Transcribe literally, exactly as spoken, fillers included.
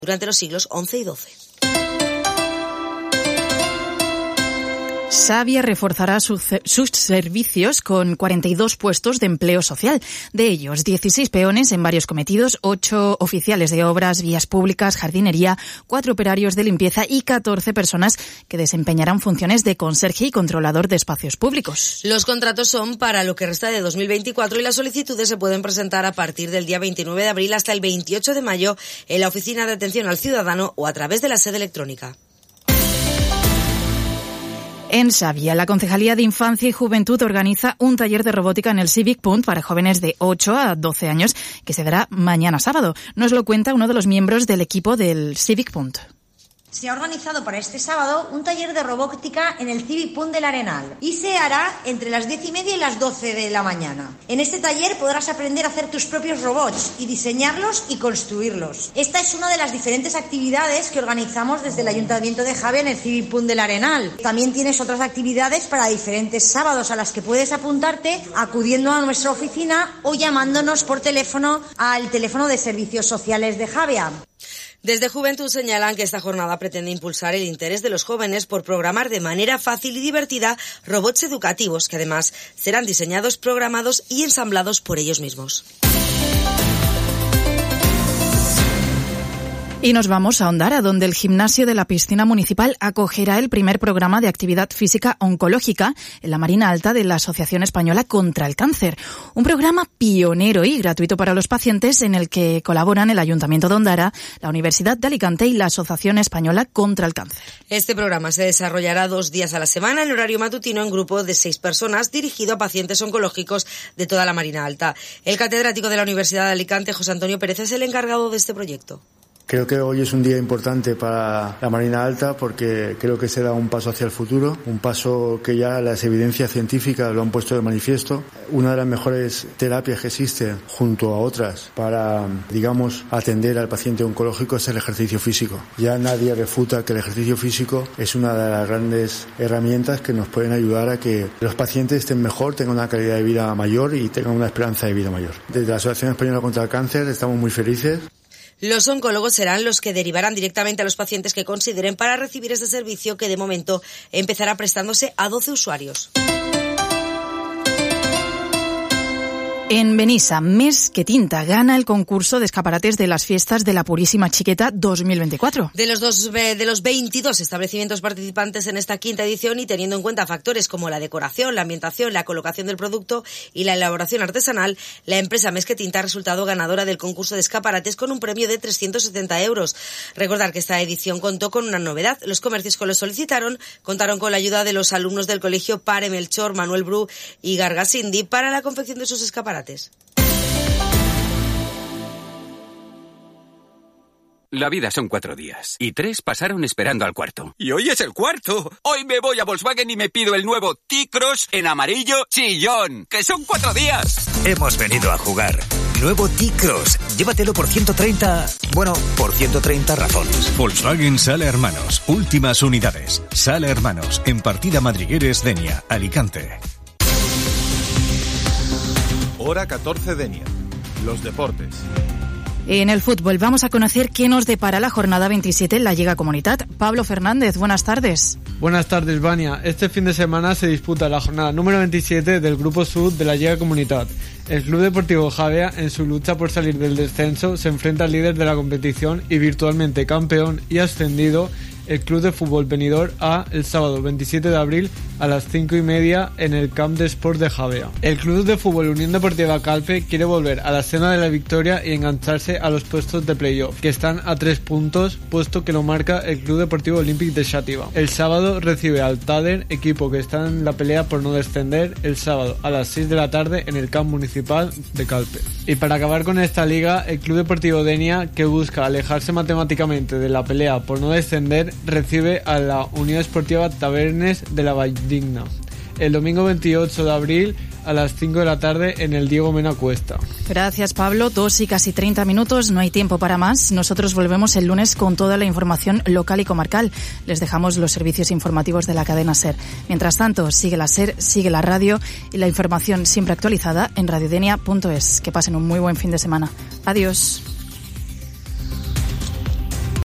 durante los siglos once y doce. Savia reforzará sus, sus servicios con cuarenta y dos puestos de empleo social. De ellos, dieciséis peones en varios cometidos, ocho oficiales de obras, vías públicas, jardinería, cuatro operarios de limpieza y catorce personas que desempeñarán funciones de conserje y controlador de espacios públicos. Los contratos son para lo que resta de dos mil veinticuatro y las solicitudes se pueden presentar a partir del día veintinueve de abril hasta el veintiocho de mayo en la Oficina de Atención al Ciudadano o a través de la sede electrónica. En Savia, la Concejalía de Infancia y Juventud organiza un taller de robótica en el Civic Punt para jóvenes de ocho a doce años que se dará mañana sábado. Nos lo cuenta uno de los miembros del equipo del Civic Punt. Se ha organizado para este sábado un taller de robótica en el Civic Punt del Arenal y se hará entre las diez y media y las doce de la mañana. En este taller podrás aprender a hacer tus propios robots y diseñarlos y construirlos. Esta es una de las diferentes actividades que organizamos desde el Ayuntamiento de Javea en el Civic Punt del Arenal. También tienes otras actividades para diferentes sábados a las que puedes apuntarte acudiendo a nuestra oficina o llamándonos por teléfono al teléfono de servicios sociales de Javea. Desde Juventud señalan que esta jornada pretende impulsar el interés de los jóvenes por programar de manera fácil y divertida robots educativos que además serán diseñados, programados y ensamblados por ellos mismos. Y nos vamos a Ondara, donde el gimnasio de la piscina municipal acogerá el primer programa de actividad física oncológica en la Marina Alta de la Asociación Española contra el Cáncer. Un programa pionero y gratuito para los pacientes en el que colaboran el Ayuntamiento de Ondara, la Universidad de Alicante y la Asociación Española contra el Cáncer. Este programa se desarrollará dos días a la semana en horario matutino en grupo de seis personas, dirigido a pacientes oncológicos de toda la Marina Alta. El catedrático de la Universidad de Alicante, José Antonio Pérez, es el encargado de este proyecto. Creo que hoy es un día importante para la Marina Alta porque creo que se da un paso hacia el futuro, un paso que ya las evidencias científicas lo han puesto de manifiesto. Una de las mejores terapias que existe junto a otras para, digamos, atender al paciente oncológico es el ejercicio físico. Ya nadie refuta que el ejercicio físico es una de las grandes herramientas que nos pueden ayudar a que los pacientes estén mejor, tengan una calidad de vida mayor y tengan una esperanza de vida mayor. Desde la Asociación Española contra el Cáncer estamos muy felices. Los oncólogos serán los que derivarán directamente a los pacientes que consideren para recibir este servicio, que de momento empezará prestándose a doce usuarios. En Benissa, Més que Tinta gana el concurso de escaparates de las fiestas de la Purísima Chiqueta dos mil veinticuatro. De los, dos, de los veintidós establecimientos participantes en esta quinta edición y teniendo en cuenta factores como la decoración, la ambientación, la colocación del producto y la elaboración artesanal, la empresa Més que Tinta ha resultado ganadora del concurso de escaparates con un premio de trescientos setenta euros. Recordar que esta edición contó con una novedad. Los comercios que lo solicitaron contaron con la ayuda de los alumnos del colegio Pare Melchor, Manuel Bru y Gargasindi para la confección de sus escaparates. La vida son cuatro días, y tres pasaron esperando al cuarto. ¡Y hoy es el cuarto! Hoy me voy a Volkswagen y me pido el nuevo T-Cross en amarillo chillón, que son cuatro días. Hemos venido a jugar. Nuevo T-Cross. Llévatelo por ciento treinta... Bueno, por ciento treinta razones. Volkswagen Sala Hermanos. Últimas unidades. Sala Hermanos. En Partida Madrigueres, Denia, Alicante. Hora catorce Denia. Los deportes. En el fútbol vamos a conocer qué nos depara la jornada veintisiete en la Lliga Comunitat. Pablo Fernández, buenas tardes. Buenas tardes, Vania. Este fin de semana se disputa la jornada número veintisiete del Grupo Sud de la Lliga Comunitat. El Club Deportivo Javea, en su lucha por salir del descenso, se enfrenta al líder de la competición y virtualmente campeón y ascendido, el Club de Fútbol Benidorm A, el sábado veintisiete de abril a las cinco y media en el Camp de Sport de Javea. El Club de Fútbol Unión Deportiva Calpe quiere volver a la senda de la victoria y engancharse a los puestos de playoff, que están a tres puntos, puesto que lo marca el Club Deportivo Olímpic de Xàtiva. El sábado recibe al Tàder, equipo que está en la pelea por no descender, el sábado a las seis de la tarde en el Camp Municipal de Calpe. Y para acabar con esta liga, el Club Deportivo Denia, que busca alejarse matemáticamente de la pelea por no descender, recibe a la Unión Esportiva Tavernes de la Valldigna el domingo veintiocho de abril a las cinco de la tarde en el Diego Mena Cuesta. Gracias, Pablo. Dos y casi treinta minutos, no hay tiempo para más. Nosotros volvemos el lunes con toda la información local y comarcal. Les dejamos los servicios informativos de la cadena SER. Mientras tanto, sigue la SER, sigue la radio y la información siempre actualizada en radiodenia punto es. Que pasen un muy buen fin de semana. Adiós.